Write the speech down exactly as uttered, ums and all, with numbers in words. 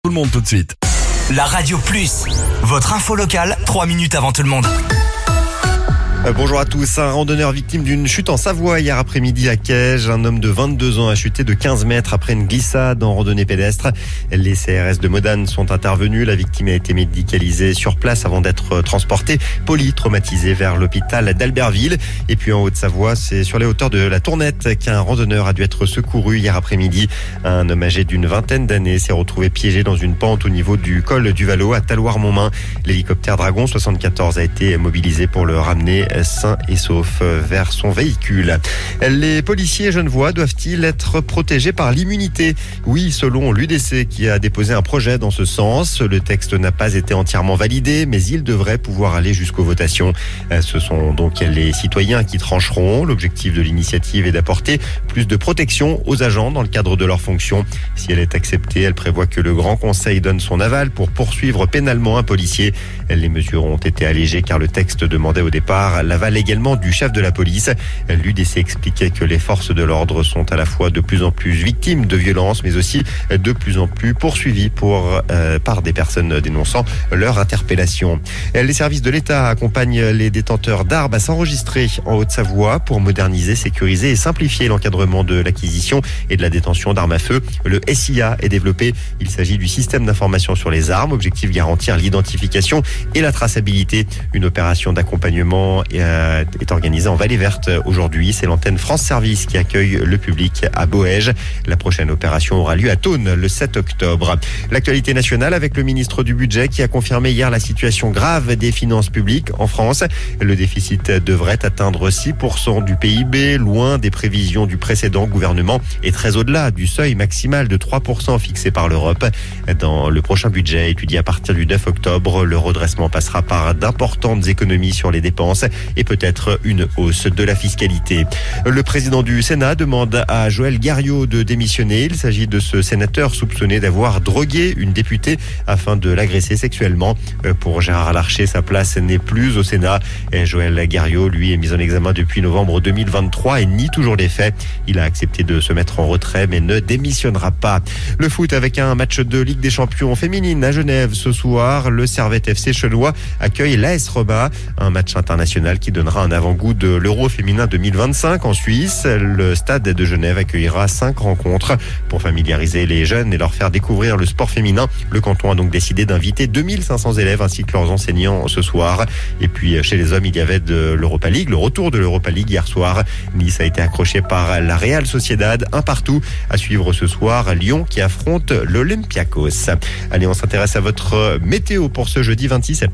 Tout le monde tout de suite. La Radio Plus, votre info locale, trois minutes avant tout le monde. Bonjour à tous. Un randonneur victime d'une chute en Savoie hier après-midi à Caige. Un homme de vingt-deux ans a chuté de quinze mètres après une glissade en randonnée pédestre. Les C R S de Modane sont intervenus. La victime a été médicalisée sur place avant d'être transportée, polytraumatisée vers l'hôpital d'Albertville. Et puis en Haute-Savoie, c'est sur les hauteurs de la Tournette qu'un randonneur a dû être secouru hier après-midi. Un homme âgé d'une vingtaine d'années s'est retrouvé piégé dans une pente au niveau du col du Vallot à Talloires-Montmain. L'hélicoptère Dragon soixante-quatorze a été mobilisé pour le ramener sain et sauf vers son véhicule. Les policiers genevois doivent-ils être protégés par l'immunité ? Oui, selon l'U D C qui a déposé un projet dans ce sens. Le texte n'a pas été entièrement validé, mais il devrait pouvoir aller jusqu'aux votations. Ce sont donc les citoyens qui trancheront. L'objectif de l'initiative est d'apporter plus de protection aux agents dans le cadre de leurs fonctions. Si elle est acceptée, elle prévoit que le Grand Conseil donne son aval pour poursuivre pénalement un policier. Les mesures ont été allégées car le texte demandait au départ l'aval également du chef de la police. L'U D C expliquait que les forces de l'ordre sont à la fois de plus en plus victimes de violences, mais aussi de plus en plus poursuivies pour, euh, par des personnes dénonçant leur interpellation. Les services de l'État accompagnent les détenteurs d'armes à s'enregistrer en Haute-Savoie pour moderniser, sécuriser et simplifier l'encadrement de l'acquisition et de la détention d'armes à feu. Le S I A est développé. Il s'agit du système d'information sur les armes. Objectif garantir l'identification et la traçabilité. Une opération d'accompagnement est organisée en Vallée Verte aujourd'hui. C'est l'antenne France Service qui accueille le public à Boëge. La prochaine opération aura lieu à Thônes le sept octobre. L'actualité nationale avec le ministre du Budget qui a confirmé hier la situation grave des finances publiques en France. Le déficit devrait atteindre six pour cent du P I B, loin des prévisions du précédent gouvernement et très au-delà du seuil maximal de trois pour cent fixé par l'Europe. Dans le prochain budget étudié à partir du neuf octobre, le redressement passera par d'importantes économies sur les dépenses et peut-être une hausse de la fiscalité. Le président du Sénat demande à Joël Garriaud de démissionner. Il s'agit de ce sénateur soupçonné d'avoir drogué une députée afin de l'agresser sexuellement. Pour Gérard Larcher, sa place n'est plus au Sénat. Et Joël Garriaud, lui, est mis en examen depuis novembre deux mille vingt-trois et nie toujours les faits. Il a accepté de se mettre en retrait mais ne démissionnera pas. Le foot avec un match de Ligue des Champions féminine à Genève ce soir. Le Servette F C Chenois accueille l'A S Roma, un match international qui donnera un avant-goût de l'Euro féminin deux mille vingt-cinq en Suisse. Le stade de Genève accueillera cinq rencontres pour familiariser les jeunes et leur faire découvrir le sport féminin. Le canton a donc décidé d'inviter deux mille cinq cents élèves ainsi que leurs enseignants ce soir. Et puis chez les hommes, il y avait de l'Europa League, le retour de l'Europa League hier soir. Nice a été accroché par la Real Sociedad, un partout. À suivre ce soir, Lyon qui affronte l'Olympiakos. Allez, on s'intéresse à votre météo pour ce jeudi vingt-six septembre.